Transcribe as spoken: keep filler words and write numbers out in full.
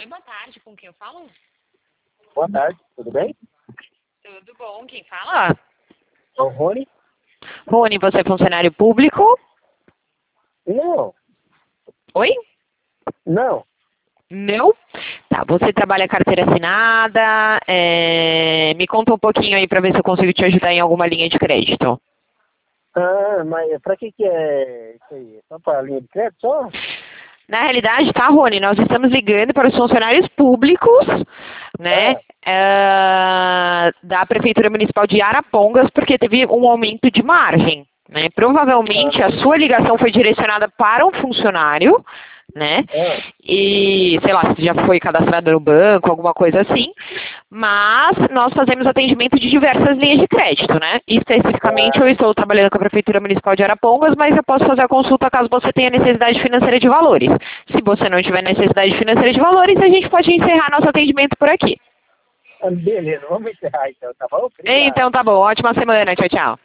Oi, boa tarde. Com quem eu falo? Boa tarde, tudo bem? Tudo bom. Quem fala? É o Rony? Rony, você é funcionário público? Não, Oi? não. Não? Tá, você trabalha carteira assinada. é, Me conta um pouquinho aí pra ver se eu consigo te ajudar em alguma linha de crédito. Ah, mas pra que que é isso aí? Só pra linha de crédito só? Na realidade, tá, Rony, nós estamos ligando para os funcionários públicos, né, ah, da Prefeitura Municipal de Arapongas, porque teve um aumento de margem, né? Provavelmente a sua ligação foi direcionada para um funcionário, né, Ah, e, sei lá, se já foi cadastrado no banco, alguma coisa assim, mas nós fazemos atendimento de diversas linhas de crédito, né? Especificamente, eu ah, estou trabalhando com a Prefeitura Municipal de Arapongas, mas eu posso fazer a consulta caso você tenha necessidade financeira de valores. Se você não tiver necessidade financeira de valores, a gente pode encerrar nosso atendimento por aqui. ah, beleza, vamos encerrar então, tá bom? Obrigado. Então tá bom, ótima semana, tchau, tchau.